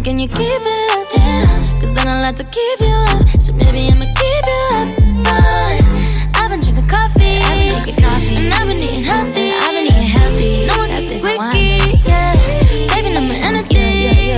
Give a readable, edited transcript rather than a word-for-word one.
can you keep it up? Yeah. Cause then I'll have to keep you up. So maybe I'ma